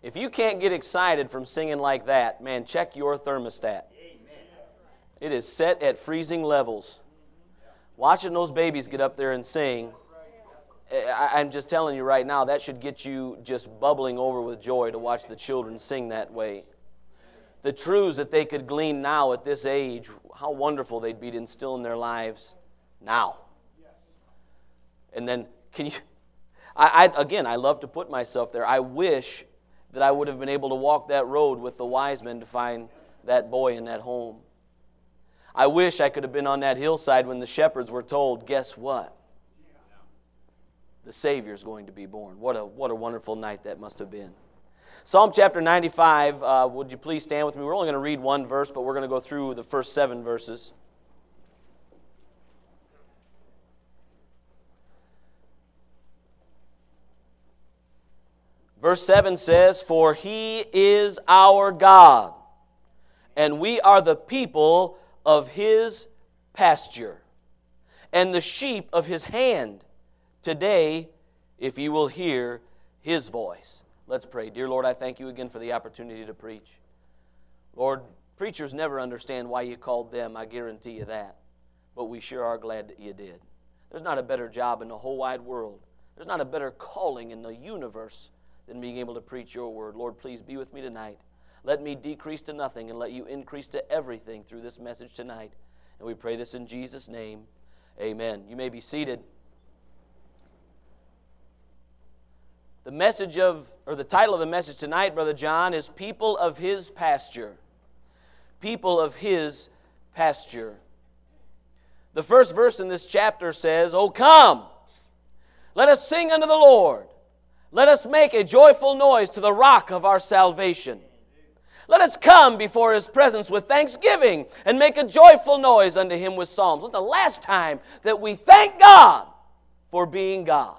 If you can't get excited from singing like that, man, check your thermostat. It is set at freezing levels. Watching those babies get up there and sing, I'm just telling you right now, that should get you just bubbling over with joy to watch the children sing that way. The truths that they could glean now at this age, how wonderful they'd be to instill in their lives now. And then, I love to put myself there. I wish that I would have been able to walk that road with the wise men to find that boy in that home. I wish I could have been on that hillside when the shepherds were told, guess what? The Savior's going to be born. What a wonderful night that must have been. Psalm chapter 95, would you please stand with me? We're only going to read one verse, but we're going to go through the first 7 verses. Verse 7 says, "For He is our God, and we are the people of His pasture, and the sheep of His hand. Today, if you will hear His voice." Let's pray. Dear Lord, I thank you again for the opportunity to preach. Lord, preachers never understand why you called them, I guarantee you that. But we sure are glad that you did. There's not a better job in the whole wide world. There's not a better calling in the universe than being able to preach your word. Lord, please be with me tonight. Let me decrease to nothing and let you increase to everything through this message tonight. And we pray this in Jesus' name. Amen. You may be seated. The title of the message tonight, Brother John, is People of His Pasture. People of His pasture. The first verse in this chapter says, "O come, let us sing unto the Lord. Let us make a joyful noise to the rock of our salvation. Let us come before His presence with thanksgiving and make a joyful noise unto Him with psalms." When's the last time that we thank God for being God?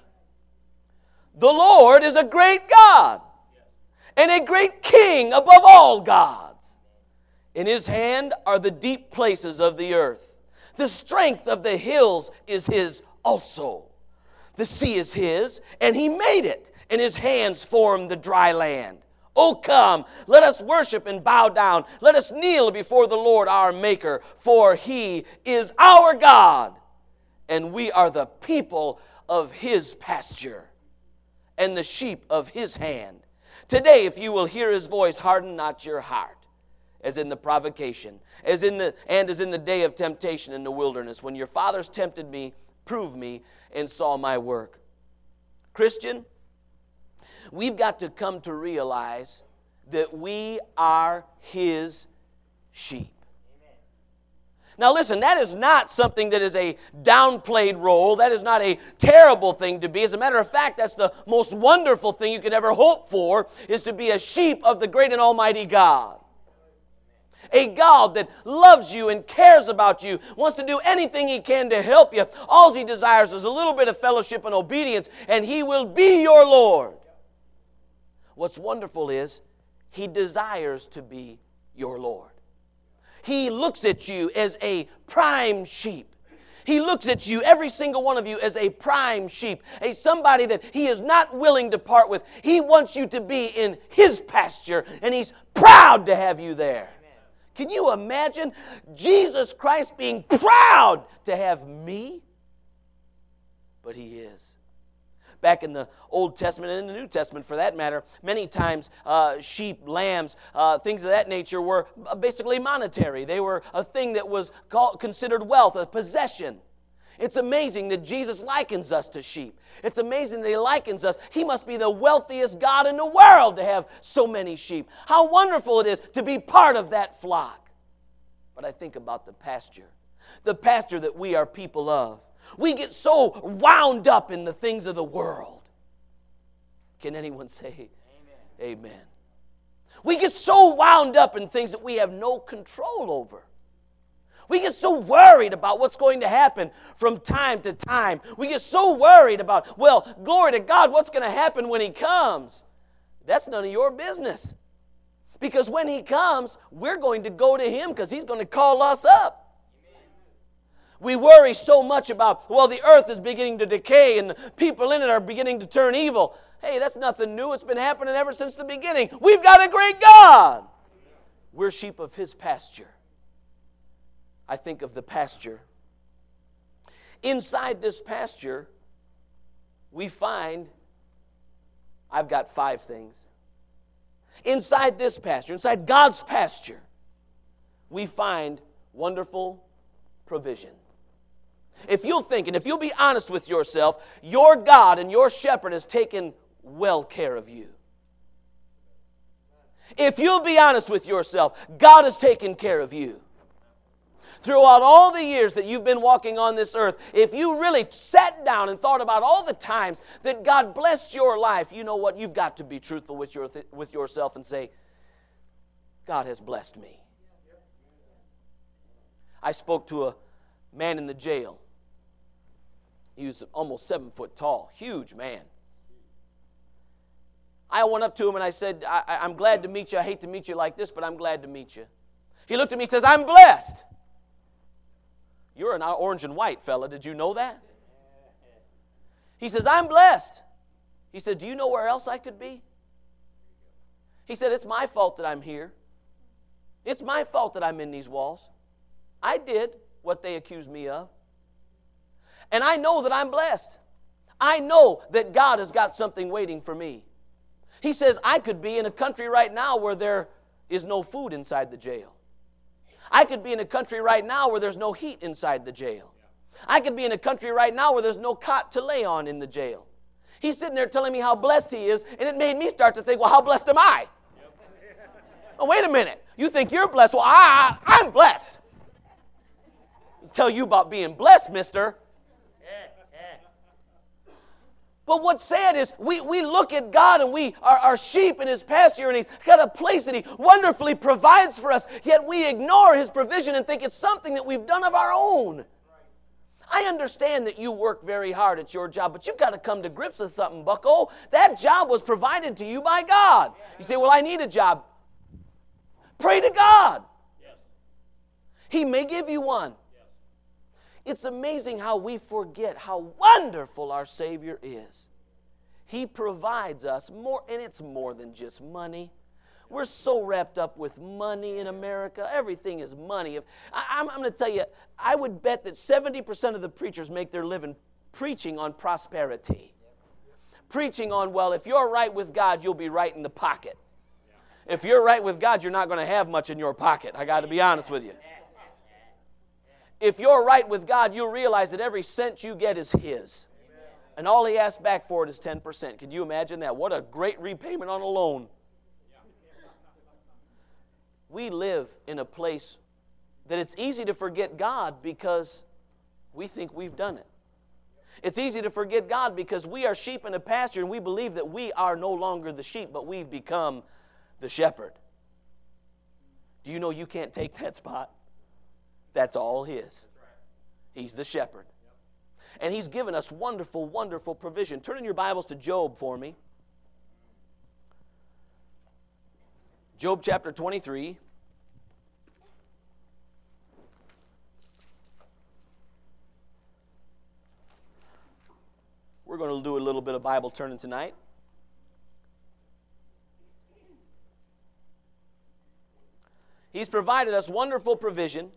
The Lord is a great God and a great King above all gods. In His hand are the deep places of the earth. The strength of the hills is His also. The sea is His, and He made it, and His hands formed the dry land. O come, let us worship and bow down. Let us kneel before the Lord our Maker, for He is our God, and we are the people of His pasture and the sheep of His hand. Today, if you will hear His voice, harden not your heart, as in the provocation, as in the day of temptation in the wilderness, when your fathers tempted me, proved me, and saw my work. Christian, we've got to come to realize that we are His sheep. Now listen, that is not something that is a downplayed role. That is not a terrible thing to be. As a matter of fact, that's the most wonderful thing you could ever hope for, is to be a sheep of the great and almighty God. A God that loves you and cares about you, wants to do anything He can to help you. All He desires is a little bit of fellowship and obedience, and He will be your Lord. What's wonderful is He desires to be your Lord. He looks at you as a prime sheep. He looks at you, every single one of you, as a prime sheep, somebody that He is not willing to part with. He wants you to be in His pasture, and He's proud to have you there. Can you imagine Jesus Christ being proud to have me? But He is. Back in the Old Testament and in the New Testament, for that matter, many times sheep, lambs, things of that nature were basically monetary. They were a thing that was considered wealth, a possession. It's amazing that Jesus likens us to sheep. It's amazing that He likens us. He must be the wealthiest God in the world to have so many sheep. How wonderful it is to be part of that flock. But I think about the pasture that we are people of. We get so wound up in the things of the world. Can anyone say amen? Amen. We get so wound up in things that we have no control over. We get so worried about what's going to happen from time to time. We get so worried about, well, glory to God, what's going to happen when He comes? That's none of your business. Because when He comes, we're going to go to Him because He's going to call us up. We worry so much about, well, the earth is beginning to decay and the people in it are beginning to turn evil. Hey, that's nothing new. It's been happening ever since the beginning. We've got a great God. We're sheep of His pasture. I think of the pasture. Inside this pasture, we find, I've got 5 things. Inside this pasture, inside God's pasture, we find wonderful provision. If you'll think, and if you'll be honest with yourself, your God and your shepherd has taken well care of you. If you'll be honest with yourself, God has taken care of you. Throughout all the years that you've been walking on this earth, if you really sat down and thought about all the times that God blessed your life, you know what? You've got to be truthful with yourself and say, God has blessed me. I spoke to a man in the jail. He was almost 7 foot tall, huge man. I went up to him and I said, I'm glad to meet you. I hate to meet you like this, but I'm glad to meet you. He looked at me and says, I'm blessed. You're an orange and white fella. Did you know that? He says, I'm blessed. He said, do you know where else I could be? He said, it's my fault that I'm here. It's my fault that I'm in these walls. I did what they accused me of. And I know that I'm blessed. I know that God has got something waiting for me. He says, I could be in a country right now where there is no food inside the jail. I could be in a country right now where there's no heat inside the jail. I could be in a country right now where there's no cot to lay on in the jail. He's sitting there telling me how blessed he is, and it made me start to think, well, how blessed am I? Oh, wait a minute. You think you're blessed? Well, I'm blessed. I'll tell you about being blessed, mister. But what's sad is we look at God and we are sheep in His pasture and He's got a place that He wonderfully provides for us, yet we ignore His provision and think it's something that we've done of our own. I understand that you work very hard at your job, but you've got to come to grips with something, bucko. That job was provided to you by God. You say, well, I need a job. Pray to God. He may give you one. It's amazing how we forget how wonderful our Savior is. He provides us more, and it's more than just money. We're so wrapped up with money in America. Everything is money. I'm going to tell you, I would bet that 70% of the preachers make their living preaching on prosperity. Preaching on, well, if you're right with God, you'll be right in the pocket. If you're right with God, you're not going to have much in your pocket. I got to be honest with you. If you're right with God, you'll realize that every cent you get is His. And all He asks back for it is 10%. Can you imagine that? What a great repayment on a loan. We live in a place that it's easy to forget God because we think we've done it. It's easy to forget God because we are sheep in a pasture and we believe that we are no longer the sheep, but we've become the shepherd. Do you know you can't take that spot? That's all His. He's the shepherd. And He's given us wonderful, wonderful provision. Turn in your Bibles to Job for me. Job chapter 23. We're going to do a little bit of Bible turning tonight. He's provided us wonderful provision.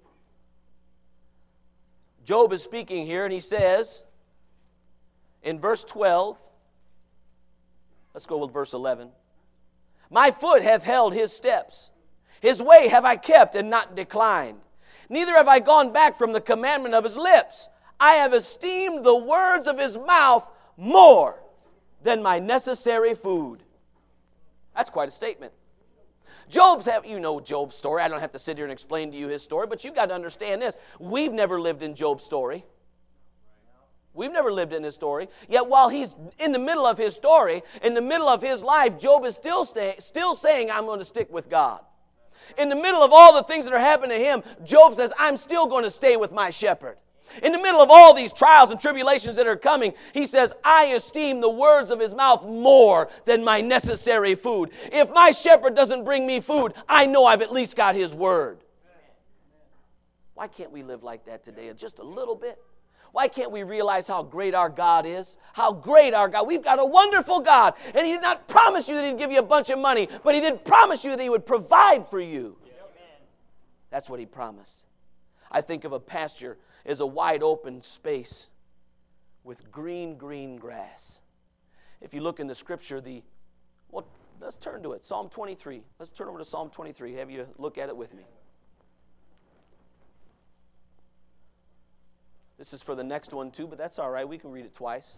Job is speaking here, and he says in verse 12, let's go with verse 11. My foot hath held His steps. His way have I kept and not declined. Neither have I gone back from the commandment of His lips. I have esteemed the words of His mouth more than my necessary food. That's quite a statement. You know Job's story. I don't have to sit here and explain to you his story, but you've got to understand this. We've never lived in Job's story. We've never lived in his story. Yet while he's in the middle of his story, in the middle of his life, Job is still saying, I'm going to stick with God. In the middle of all the things that are happening to him, Job says, I'm still going to stay with my shepherd. In the middle of all these trials and tribulations that are coming, he says, I esteem the words of His mouth more than my necessary food. If my shepherd doesn't bring me food, I know I've at least got His word. Why can't we live like that today just a little bit? Why can't we realize how great our God is? How great our God. We've got a wonderful God. And He did not promise you that He'd give you a bunch of money, but He did promise you that He would provide for you. That's what He promised. I think of a pasture as a wide open space with green grass. If you look in the Scripture, let's turn to it. Psalm 23. Let's turn over to Psalm 23. Have you look at it with me. This is for the next one too, but that's all right. We can read it twice.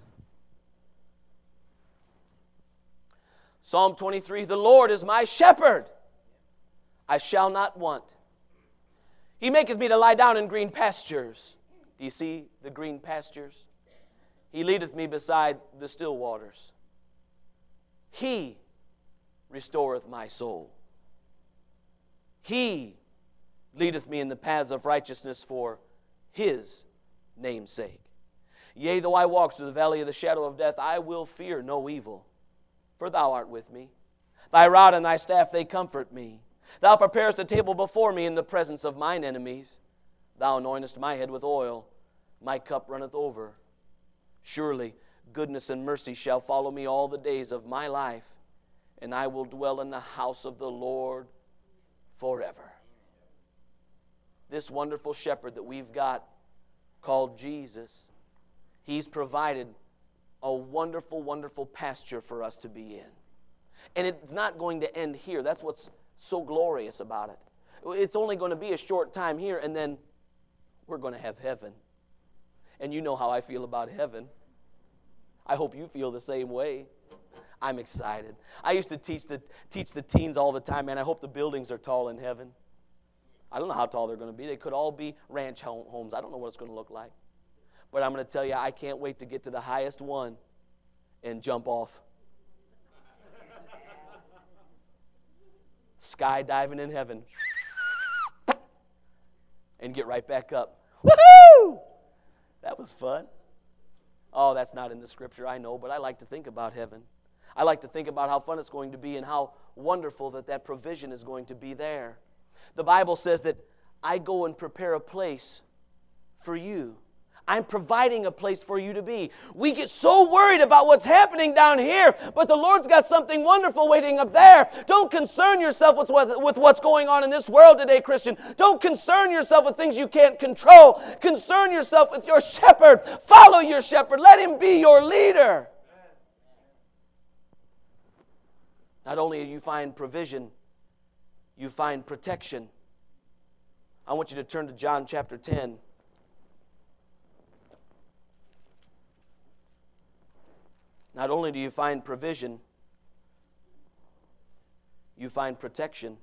Psalm 23, the Lord is my shepherd. I shall not want. He maketh me to lie down in green pastures. Do you see the green pastures? He leadeth me beside the still waters. He restoreth my soul. He leadeth me in the paths of righteousness for His name's sake. Yea, though I walk through the valley of the shadow of death, I will fear no evil, for Thou art with me. Thy rod and Thy staff, they comfort me. Thou preparest a table before me in the presence of mine enemies. Thou anointest my head with oil. My cup runneth over. Surely goodness and mercy shall follow me all the days of my life, and I will dwell in the house of the Lord forever. This wonderful shepherd that we've got called Jesus, He's provided a wonderful, wonderful pasture for us to be in. And it's not going to end here. That's what's so glorious about it. It's only going to be a short time here, and then we're going to have heaven. And you know how I feel about heaven. I hope you feel the same way. I'm excited. I used to teach the teens all the time, man. I hope the buildings are tall in heaven. I don't know how tall they're going to be. They could all be ranch homes. I don't know what it's going to look like. But I'm going to tell you, I can't wait to get to the highest one and jump off. Skydiving in heaven. And get right back up. Woohoo! That was fun. Oh, that's not in the Scripture, I know, but I like to think about heaven. I like to think about how fun it's going to be and how wonderful that provision is going to be there. The Bible says that I go and prepare a place for you. I'm providing a place for you to be. We get so worried about what's happening down here, but the Lord's got something wonderful waiting up there. Don't concern yourself with what's going on in this world today, Christian. Don't concern yourself with things you can't control. Concern yourself with your shepherd. Follow your shepherd. Let Him be your leader. Not only do you find provision, you find protection. I want you to turn to John chapter 10. Not only do you find provision, you find protection.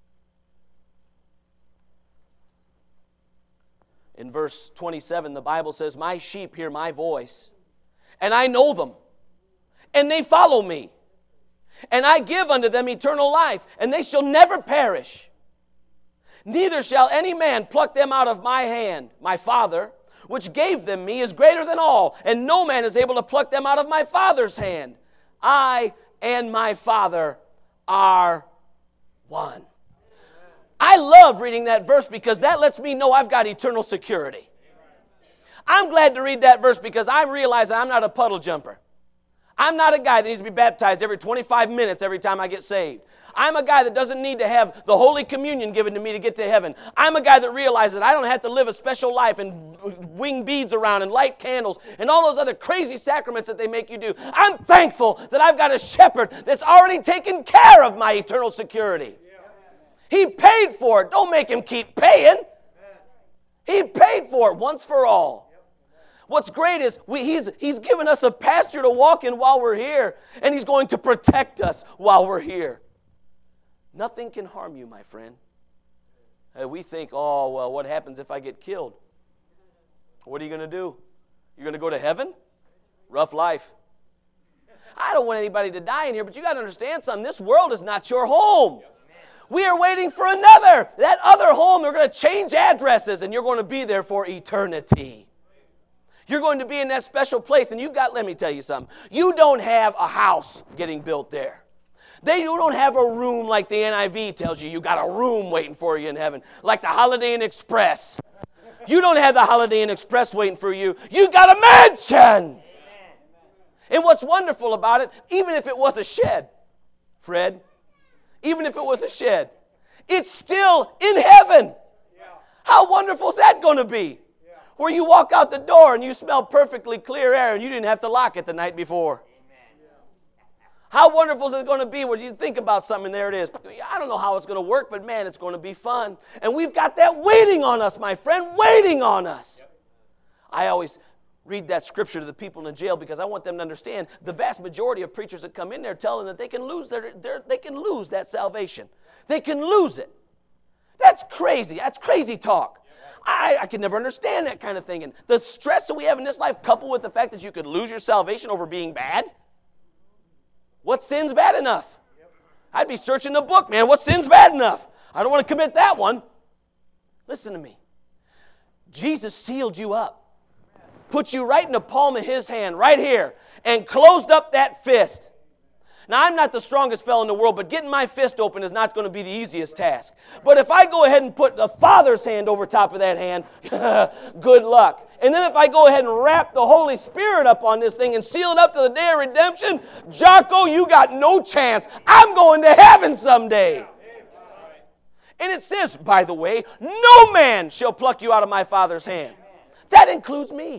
In verse 27, the Bible says, my sheep hear my voice, and I know them, and they follow me. And I give unto them eternal life, and they shall never perish. Neither shall any man pluck them out of my hand. My Father, which gave them me, is greater than all, and no man is able to pluck them out of my Father's hand. I and my Father are one. I love reading that verse because that lets me know I've got eternal security. I'm glad to read that verse because I realize I'm not a puddle jumper. I'm not a guy that needs to be baptized every 25 minutes every time I get saved. I'm a guy that doesn't need to have the Holy Communion given to me to get to heaven. I'm a guy that realizes I don't have to live a special life and wing beads around and light candles and all those other crazy sacraments that they make you do. I'm thankful that I've got a shepherd that's already taken care of my eternal security. He paid for it. Don't make Him keep paying. He paid for it once for all. What's great is He's given us a pasture to walk in while we're here, and He's going to protect us while we're here. Nothing can harm you, my friend. We think, oh, well, what happens if I get killed? What are you going to do? You're going to go to heaven? Rough life. I don't want anybody to die in here, but you got to understand something. This world is not your home. We are waiting for another. That other home, they're going to change addresses, and you're going to be there for eternity. You're going to be in that special place, and let me tell you something. You don't have a house getting built there. You don't have a room like the NIV tells you. You got a room waiting for you in heaven, like the Holiday Inn Express. You don't have the Holiday Inn Express waiting for you. You got a mansion. And what's wonderful about it, even if it was a shed, Fred, even if it was a shed, it's still in heaven. How wonderful is that going to be? Where you walk out the door and you smell perfectly clear air and you didn't have to lock it the night before. How wonderful is it going to be when you think about something and there it is? I don't know how it's going to work, but man, it's going to be fun. And we've got that waiting on us, my friend, waiting on us. I always read that scripture to the people in the jail because I want them to understand the vast majority of preachers that come in there tell them that they can lose they can lose that salvation. They can lose it. That's crazy. That's crazy talk. I can never understand that kind of thing. And the stress that we have in this life, coupled with the fact that you could lose your salvation over being bad. What sin's bad enough? I'd be searching the book, man. What sin's bad enough? I don't want to commit that one. Listen to me. Jesus sealed you up. Put you right in the palm of his hand, right here, and closed up that fist. Now, I'm not the strongest fellow in the world, but getting my fist open is not going to be the easiest task. But if I go ahead and put the Father's hand over top of that hand, good luck. And then if I go ahead and wrap the Holy Spirit up on this thing and seal it up to the day of redemption, Jocko, you got no chance. I'm going to heaven someday. And it says, by the way, no man shall pluck you out of my Father's hand. That includes me.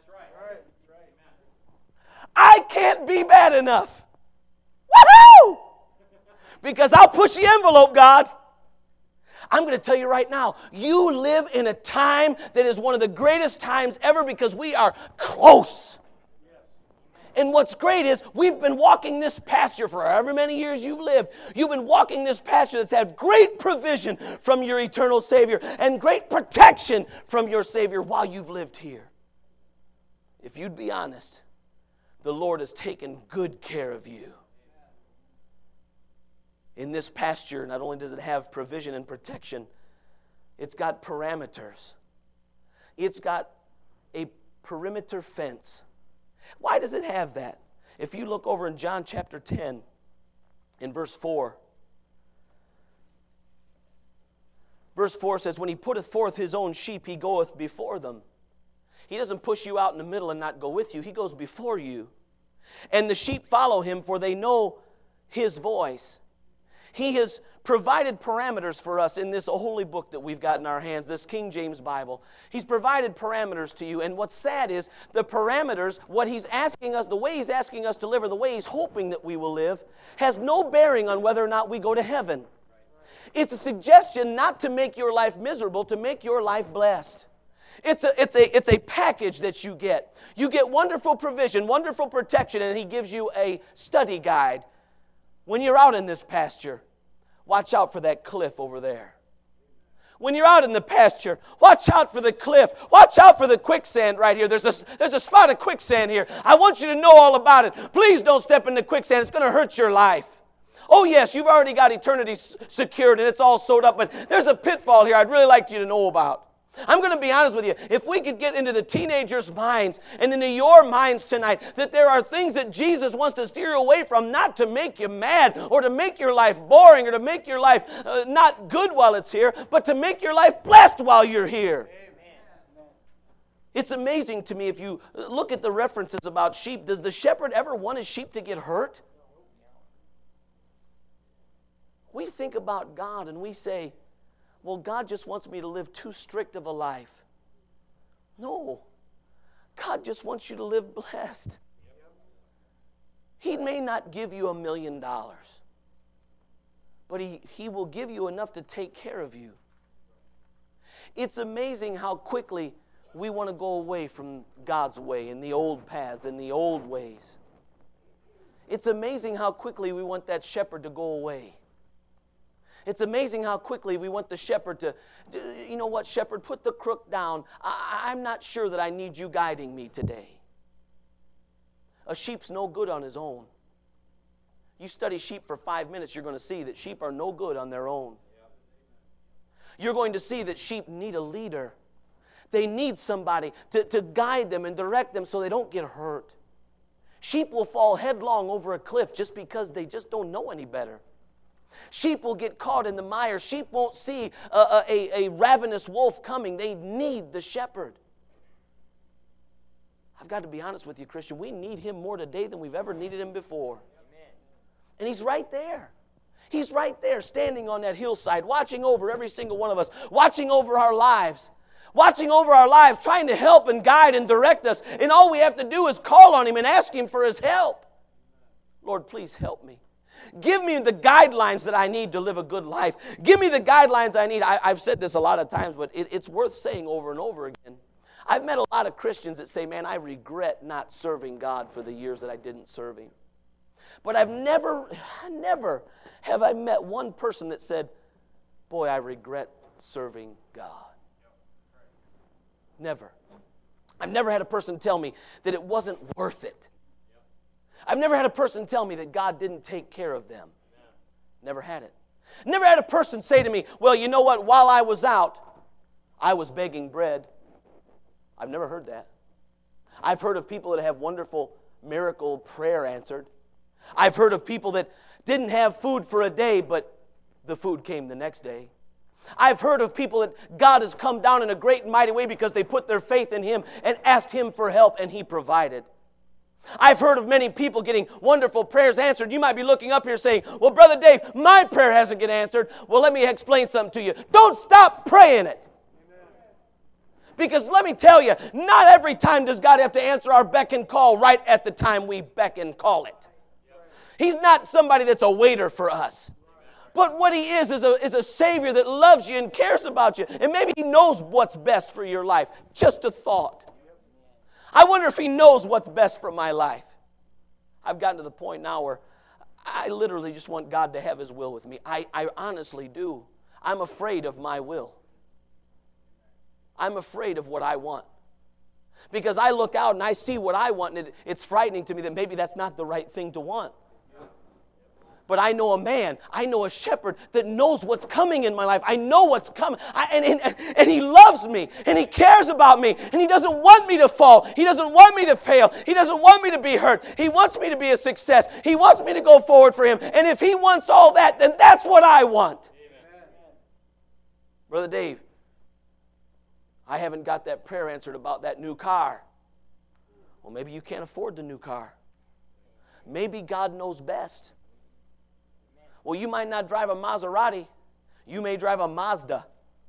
I can't be bad enough. Woohoo! Because I'll push the envelope, God. I'm going to tell you right now, you live in a time that is one of the greatest times ever because we are close. And what's great is we've been walking this pasture for however many years you've lived. You've been walking this pasture that's had great provision from your eternal Savior and great protection from your Savior while you've lived here. If you'd be honest, the Lord has taken good care of you. In this pasture, not only does it have provision and protection, it's got parameters. It's got a perimeter fence. Why does it have that? If you look over in John chapter 10, in verse 4, verse 4 says, when he putteth forth his own sheep, he goeth before them. He doesn't push you out in the middle and not go with you. He goes before you. And the sheep follow him, for they know his voice. He has provided parameters for us in this holy book that we've got in our hands, this King James Bible. He's provided parameters to you. And what's sad is the parameters, what he's asking us, the way he's asking us to live, or the way he's hoping that we will live, has no bearing on whether or not we go to heaven. It's a suggestion not to make your life miserable, to make your life blessed. It's a package that you get. You get wonderful provision, wonderful protection, and he gives you a study guide. When you're out in this pasture, watch out for that cliff over there. When you're out in the pasture, watch out for the cliff. Watch out for the quicksand right here. There's a spot of quicksand here. I want you to know all about it. Please don't step in the quicksand. It's going to hurt your life. Oh, yes, you've already got eternity secured and it's all sewed up, but there's a pitfall here I'd really like you to know about. I'm going to be honest with you. If we could get into the teenagers' minds and into your minds tonight that there are things that Jesus wants to steer you away from, not to make you mad or to make your life boring or to make your life not good while it's here, but to make your life blessed while you're here. Amen. It's amazing to me if you look at the references about sheep. Does the shepherd ever want his sheep to get hurt? We think about God and we say, well, God just wants me to live too strict of a life. No. God just wants you to live blessed. He may not give you $1 million, but he will give you enough to take care of you. It's amazing how quickly we want to go away from God's way and the old paths and the old ways. It's amazing how quickly we want that shepherd to go away. It's amazing how quickly we want the shepherd to, you know what, shepherd, put the crook down. I'm not sure that I need you guiding me today. A sheep's no good on his own. You study sheep for 5 minutes, you're going to see that sheep are no good on their own. You're going to see that sheep need a leader. They need somebody to guide them and direct them so they don't get hurt. Sheep will fall headlong over a cliff just because they just don't know any better. Sheep will get caught in the mire. Sheep won't see a ravenous wolf coming. They need the shepherd. I've got to be honest with you, Christian. We need him more today than we've ever needed him before. And he's right there. He's right there standing on that hillside, watching over every single one of us, watching over our lives, trying to help and guide and direct us. And all we have to do is call on him and ask him for his help. Lord, please help me. Give me the guidelines that I need to live a good life. Give me the guidelines I need. I've said this a lot of times, but it's worth saying over and over again. I've met a lot of Christians that say, man, I regret not serving God for the years that I didn't serve him. But I've never have I met one person that said, boy, I regret serving God. Never. I've never had a person tell me that it wasn't worth it. I've never had a person tell me that God didn't take care of them. Never had it. Never had a person say to me, well, you know what, while I was out, I was begging bread. I've never heard that. I've heard of people that have wonderful miracle prayer answered. I've heard of people that didn't have food for a day, but the food came the next day. I've heard of people that God has come down in a great and mighty way because they put their faith in him and asked him for help, and he provided. I've heard of many people getting wonderful prayers answered. You might be looking up here saying, well, Brother Dave, my prayer hasn't get answered. Well, let me explain something to you. Don't stop praying it. Because let me tell you, not every time does God have to answer our beck and call right at the time we beck and call it. He's not somebody that's a waiter for us. But what he is a Savior that loves you and cares about you. And maybe he knows what's best for your life. Just a thought. I wonder if he knows what's best for my life. I've gotten to the point now where I literally just want God to have his will with me. I honestly do. I'm afraid of my will. I'm afraid of what I want. Because I look out and I see what I want, and it's frightening to me that maybe that's not the right thing to want. But I know a man, I know a shepherd that knows what's coming in my life. I know what's coming. And he loves me, and he cares about me, and he doesn't want me to fall. He doesn't want me to fail. He doesn't want me to be hurt. He wants me to be a success. He wants me to go forward for him. And if he wants all that, then that's what I want. Amen. Brother Dave, I haven't got that prayer answered about that new car. Well, maybe you can't afford the new car. Maybe God knows best. Well, you might not drive a Maserati. You may drive a Mazda.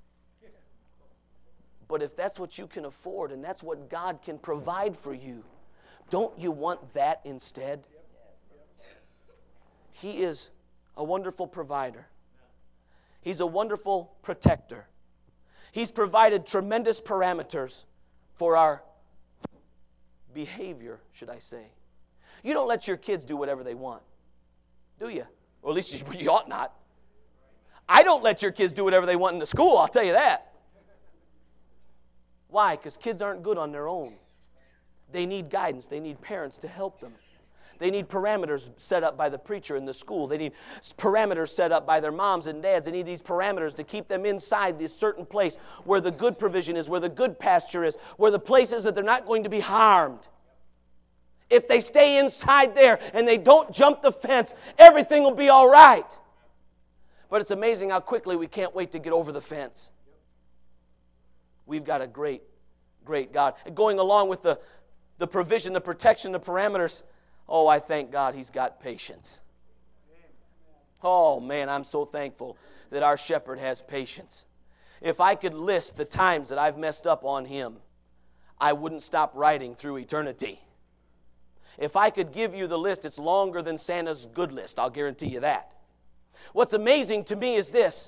But if that's what you can afford and that's what God can provide for you, don't you want that instead? He is a wonderful provider. He's a wonderful protector. He's provided tremendous parameters for our behavior, should I say. You don't let your kids do whatever they want, do you? Or at least you ought not. I don't let your kids do whatever they want in the school, I'll tell you that. Why? Because kids aren't good on their own. They need guidance. They need parents to help them. They need parameters set up by the preacher in the school. They need parameters set up by their moms and dads. They need these parameters to keep them inside this certain place where the good provision is, where the good pasture is, where the place is that they're not going to be harmed. If they stay inside there and they don't jump the fence, everything will be all right. But it's amazing how quickly we can't wait to get over the fence. We've got a great, great God. And going along with the provision, the protection, the parameters, oh, I thank God he's got patience. Oh, man, I'm so thankful that our shepherd has patience. If I could list the times that I've messed up on him, I wouldn't stop writing through eternity. If I could give you the list, it's longer than Santa's good list. I'll guarantee you that. What's amazing to me is this.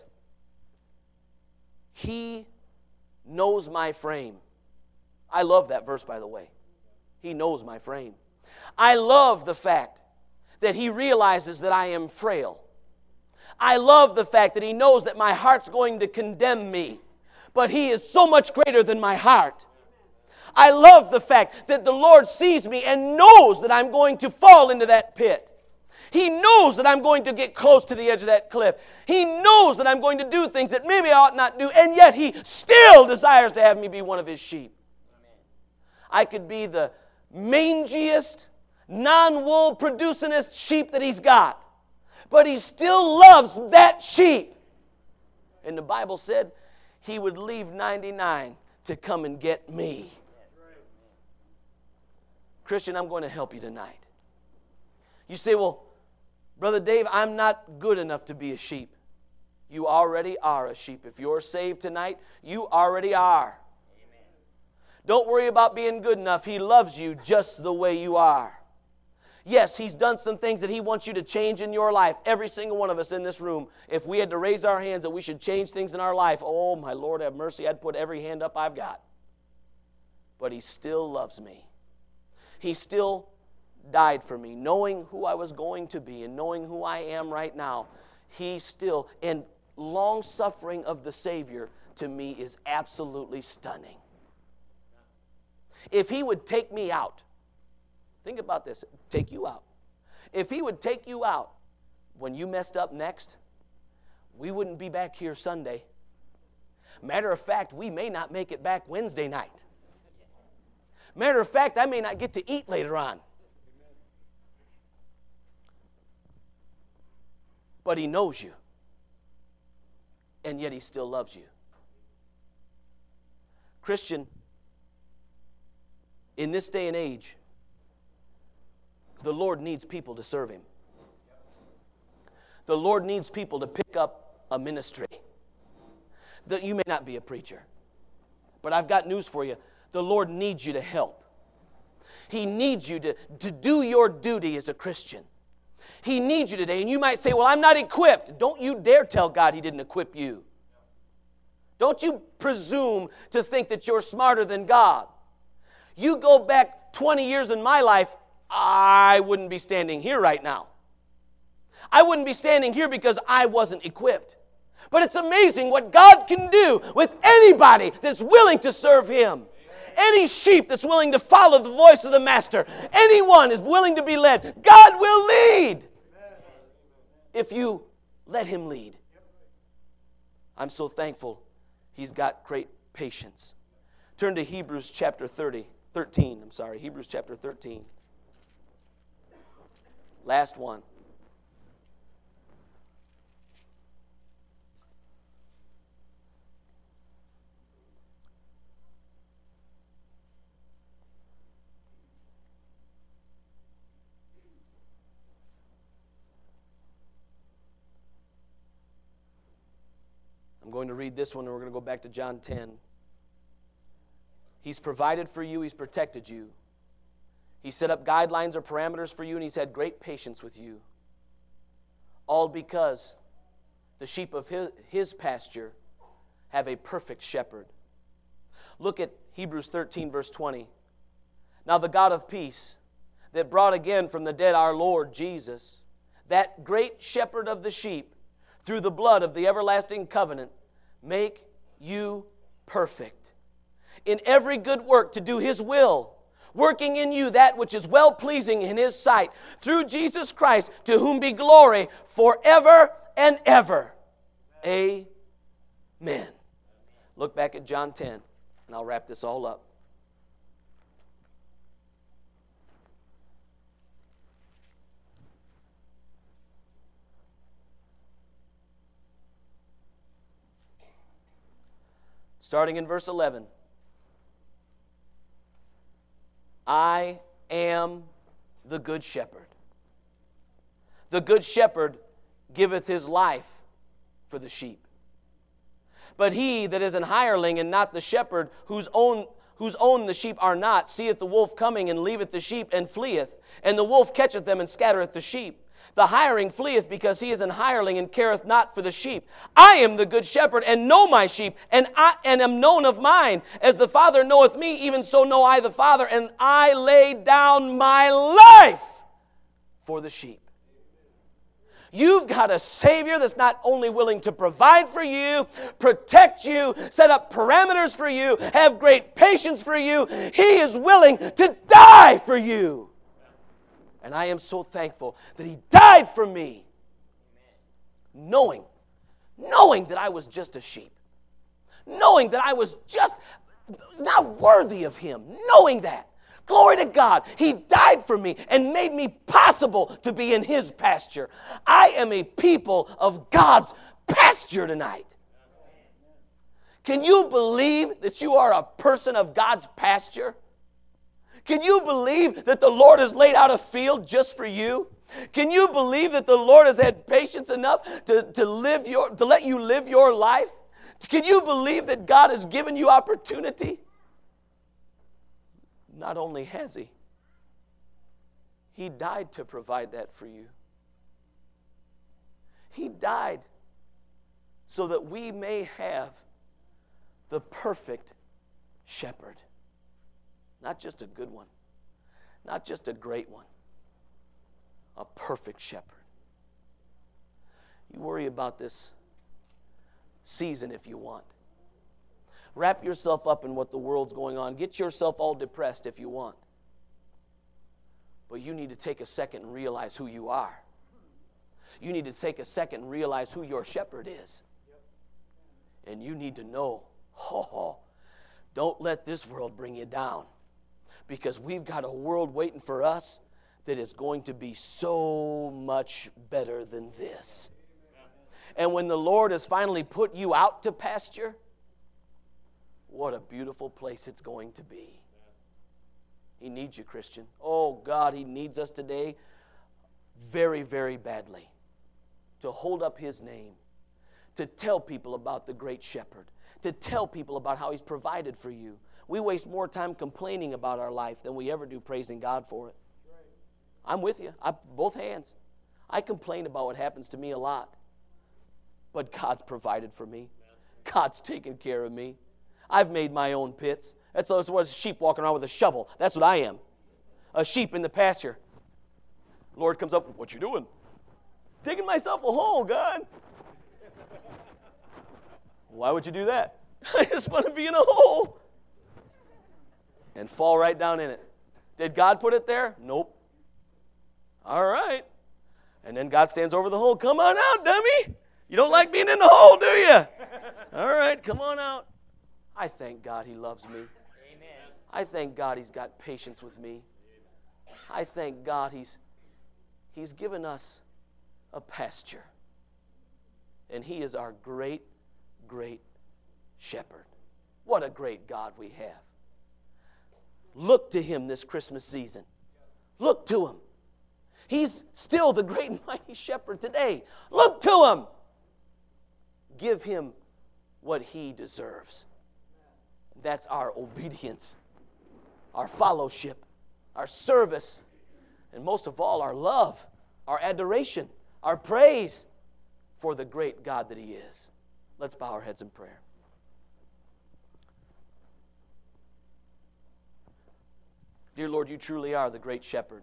He knows my frame. I love that verse, by the way. He knows my frame. I love the fact that he realizes that I am frail. I love the fact that he knows that my heart's going to condemn me, but he is so much greater than my heart. I love the fact that the Lord sees me and knows that I'm going to fall into that pit. He knows that I'm going to get close to the edge of that cliff. He knows that I'm going to do things that maybe I ought not do, and yet he still desires to have me be one of his sheep. I could be the mangiest, non-wool producingest sheep that he's got. but He still loves that sheep. And the Bible said He would leave 99 to come and get me. Christian, I'm going to help you tonight. You say, well, Brother Dave, I'm not good enough to be a sheep. You already are a sheep. If you're saved tonight, you already are. Amen. Don't worry about being good enough. He loves you just the way you are. Yes, He's done some things that He wants you to change in your life. Every single one of us in this room, if we had to raise our hands that we should change things in our life, oh, my Lord, have mercy, I'd put every hand up I've got. But He still loves me. He still died for me, knowing who I was going to be and knowing who I am right now. He still, and long-suffering of the Savior to me is absolutely stunning. If He would take me out, think about this, take you out. If He would take you out when you messed up next, we wouldn't be back here Sunday. Matter of fact, we may not make it back Wednesday night. Matter of fact, I may not get to eat later on. But He knows you. And yet He still loves you. Christian, in this day and age, the Lord needs people to serve Him. The Lord needs people to pick up a ministry. You may not be a preacher, but I've got news for you. The Lord needs you to help. He needs you to do your duty as a Christian. He needs you today. And you might say, well, I'm not equipped. Don't you dare tell God He didn't equip you. Don't you presume to think that you're smarter than God. You go back 20 years in my life, I wouldn't be standing here right now. I wouldn't be standing here because I wasn't equipped. But it's amazing what God can do with anybody that's willing to serve Him. Any sheep that's willing to follow the voice of the Master, anyone is willing to be led, God will lead if you let Him lead. I'm so thankful He's got great patience. Turn to Hebrews chapter 13. Hebrews chapter 13. Last one. I'm going to read this one and we're going to go back to John 10. He's provided for you. He's protected you. He set up guidelines or parameters for you, and He's had great patience with you. All because the sheep of His pasture have a perfect shepherd. Look at Hebrews 13, verse 20. Now the God of peace, that brought again from the dead our Lord Jesus, that great shepherd of the sheep, through the blood of the everlasting covenant, make you perfect in every good work to do His will, working in you that which is well-pleasing in His sight, through Jesus Christ, to whom be glory forever and ever. Amen. Look back at John 10, and I'll wrap this all up. Starting in verse 11. I am the good shepherd. The good shepherd giveth his life for the sheep. But he that is an hireling and not the shepherd, whose own the sheep are not, seeth the wolf coming and leaveth the sheep and fleeth. And the wolf catcheth them and scattereth the sheep. The hireling fleeth because he is an hireling and careth not for the sheep. I am the good shepherd and know my sheep, and am known of mine. As the Father knoweth me, even so know I the Father, and I lay down my life for the sheep. You've got a Savior that's not only willing to provide for you, protect you, set up parameters for you, have great patience for you. He is willing to die for you. And I am so thankful that He died for me, knowing that I was just a sheep, knowing that I was just not worthy of Him, knowing that. Glory to God. He died for me and made me possible to be in His pasture. I am a people of God's pasture tonight. Can you believe that you are a person of God's pasture? Can you believe that the Lord has laid out a field just for you? Can you believe that the Lord has had patience enough to let you live your life? Can you believe that God has given you opportunity? Not only has He died to provide that for you. He died so that we may have the perfect shepherd. Not just a good one, not just a great one, a perfect shepherd. You worry about this season if you want. Wrap yourself up in what the world's going on. Get yourself all depressed if you want. But you need to take a second and realize who you are. You need to take a second and realize who your shepherd is. And you need to know, don't let this world bring you down. Because we've got a world waiting for us that is going to be so much better than this. And when the Lord has finally put you out to pasture, what a beautiful place it's going to be. He needs you, Christian. Oh, God, He needs us today very, very badly to hold up His name, to tell people about the great shepherd, to tell people about how He's provided for you. We waste more time complaining about our life than we ever do praising God for it. I'm with you. Both hands. I complain about what happens to me a lot. But God's provided for me. God's taken care of me. I've made my own pits. That's what a sheep walking around with a shovel. That's what I am. A sheep in the pasture. The Lord comes up, what you doing? Digging myself a hole, God. Why would you do that? I just want to be in a hole. And fall right down in it. Did God put it there? Nope. All right. And then God stands over the hole. Come on out, dummy. You don't like being in the hole, do you? All right, come on out. I thank God He loves me. Amen. I thank God He's got patience with me. I thank God He's given us a pasture. And He is our great, great shepherd. What a great God we have. Look to Him this Christmas season. Look to Him. He's still the great and mighty shepherd today. Look to Him. Give Him what He deserves. That's our obedience, our fellowship, our service, and most of all, our love, our adoration, our praise for the great God that He is. Let's bow our heads in prayer. Dear Lord, You truly are the great shepherd.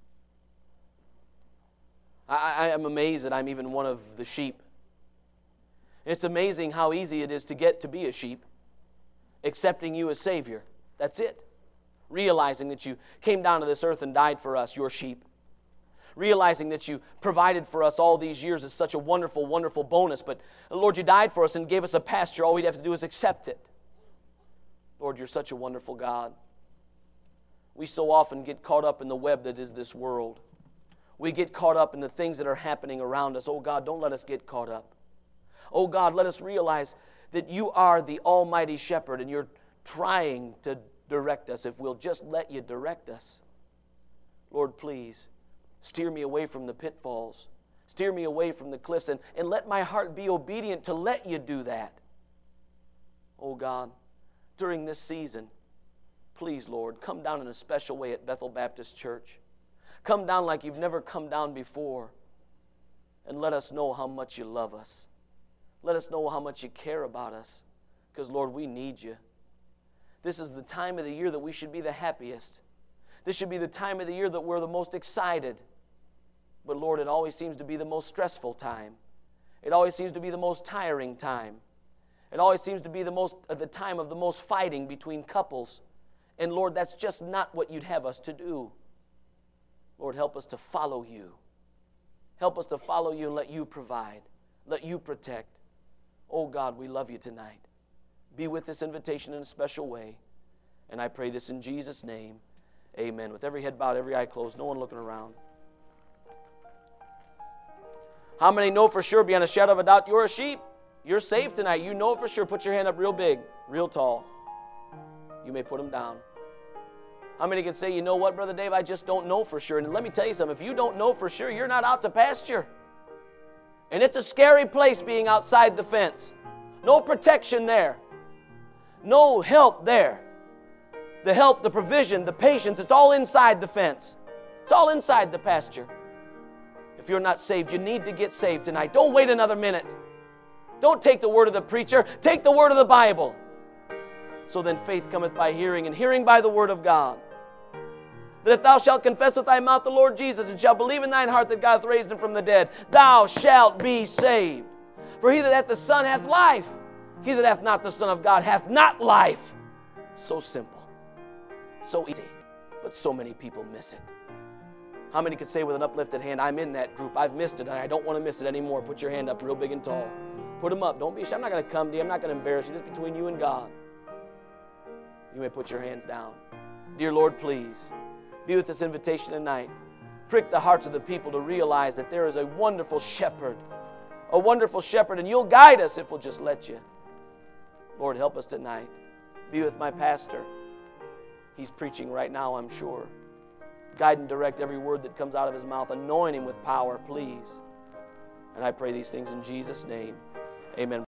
I am amazed that I'm even one of the sheep. It's amazing how easy it is to get to be a sheep, accepting You as Savior. That's it. Realizing that You came down to this earth and died for us, Your sheep. Realizing that You provided for us all these years is such a wonderful, wonderful bonus. But Lord, You died for us and gave us a pasture. All we'd have to do is accept it. Lord, You're such a wonderful God. We so often get caught up in the web that is this world. We get caught up in the things that are happening around us. Oh God, don't let us get caught up. Oh God, let us realize that You are the almighty shepherd and You're trying to direct us if we'll just let You direct us. Lord, please, steer me away from the pitfalls. Steer me away from the cliffs and let my heart be obedient to let You do that. Oh God, during this season, please, Lord, come down in a special way at Bethel Baptist Church. Come down like You've never come down before. And let us know how much You love us. Let us know how much You care about us. Because, Lord, we need You. This is the time of the year that we should be the happiest. This should be the time of the year that we're the most excited. But, Lord, it always seems to be the most stressful time. It always seems to be the most tiring time. It always seems to be the time of the most fighting between couples. And Lord, that's just not what You'd have us to do. Lord, help us to follow You. Help us to follow You and let You provide. Let You protect. Oh God, we love You tonight. Be with this invitation in a special way. And I pray this in Jesus' name. Amen. With every head bowed, every eye closed, no one looking around. How many know for sure, beyond a shadow of a doubt, you're a sheep? You're saved tonight. You know it for sure. Put your hand up real big, real tall. You may put them down. How many can say, you know what, Brother Dave, I just don't know for sure. And let me tell you something. If you don't know for sure, you're not out to pasture. And it's a scary place being outside the fence. No protection there. No help there. The help, the provision, the patience, it's all inside the fence. It's all inside the pasture. If you're not saved, you need to get saved tonight. Don't wait another minute. Don't take the word of the preacher. Take the word of the Bible. So then faith cometh by hearing, and hearing by the word of God. That if thou shalt confess with thy mouth the Lord Jesus, and shalt believe in thine heart that God hath raised him from the dead, thou shalt be saved. For he that hath the Son hath life. He that hath not the Son of God hath not life. So simple. So easy. But so many people miss it. How many could say with an uplifted hand, I'm in that group. I've missed it, and I don't want to miss it anymore. Put your hand up real big and tall. Put them up. Don't be ashamed. I'm not going to come to you. I'm not going to embarrass you. This is between you and God. You may put your hands down. Dear Lord, please be with this invitation tonight. Prick the hearts of the people to realize that there is a wonderful shepherd, and you'll guide us if we'll just let you. Lord, help us tonight. Be with my pastor. He's preaching right now, I'm sure. Guide and direct every word that comes out of his mouth. Anoint him with power, please. And I pray these things in Jesus' name. Amen.